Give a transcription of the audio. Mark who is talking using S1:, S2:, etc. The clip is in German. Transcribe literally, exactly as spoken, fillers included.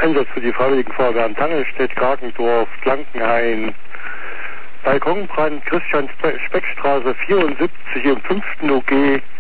S1: Einsatz für die Freiwilligen Feuerwehren Tangelstedt, Kragendorf, Blankenhain, Balkonbrand, Christian Speckstraße vierundsiebzig im fünften O G,